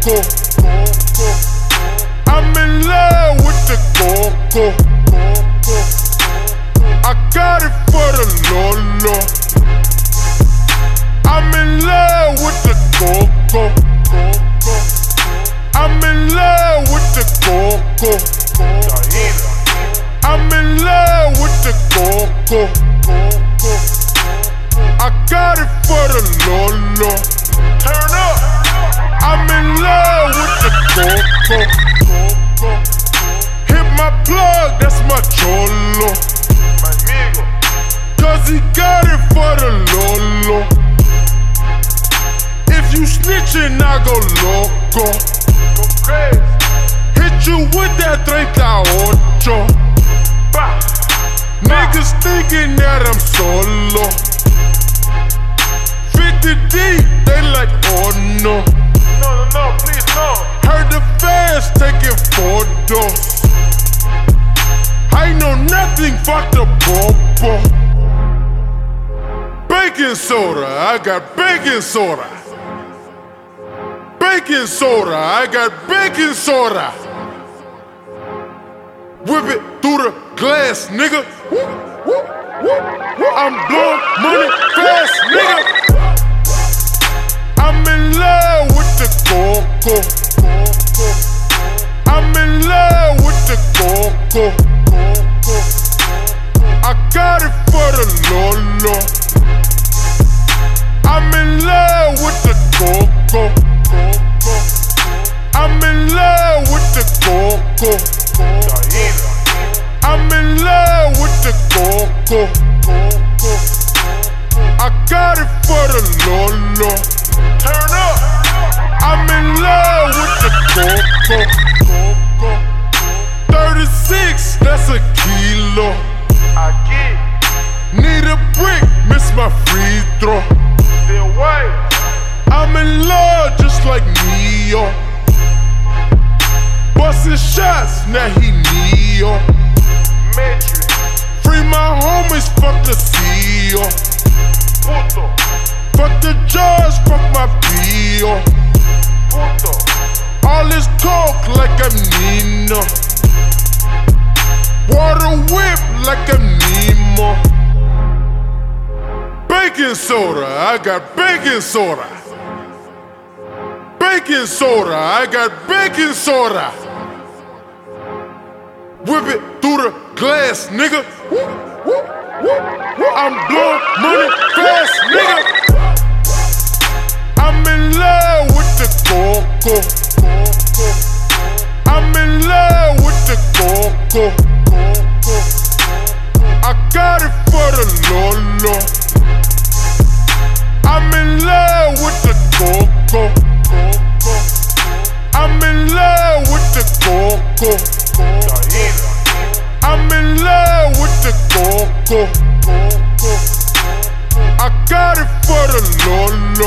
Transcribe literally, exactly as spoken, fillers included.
coco. I'm in love with the coco. I got it for the Lolo. I'm in love with the coco. I'm in love with the coco. I'm in love with the coco. I got it for the Lolo. Turn up. I'm in love with the coco. Hit my plug, that's my cholo. Cause he got it for the Lolo. If you snitchin', I go loco. Go crazy. Hit you with that treinta ocho. Bah. Niggas thinking that I'm solo. fifty deep, they like, oh no. No, no, no, please no. Heard the fans taking photos. I know nothing, fuck the popo. Baking soda, I got baking soda. Baking soda, I got baking soda. Whip it through the glass, nigga. I'm blowing money fast, nigga. I'm in love with the coco. I'm in love with the coco. I got it for the Lolo. I'm in love with the coco. I'm in love with the coco. I'm in love with the coco. I got it for the Lolo. Turn up. I'm in love with the coco. thirty-six, that's a kilo. I get. Need a brick, miss my free throw. Still white. I'm in love just like Neo. Bustin' shots, now he Neo. Matrix. Free my homies, fuck the C E O. Puto. Fuck the judge, fuck my P O. Puto. All this talk like I'm Nino. Water whip like I'm Nemo. Baking soda, I got baking soda. Baking soda, I got baking soda. Whip it through the glass, nigga. I'm blowing money fast, nigga. I'm in love with the coco. I'm in love with the coco. I got it for the Lolo. I'm in love with the coco. I'm in love with the coco. I'm in love with the coco. I got it for the Lolo.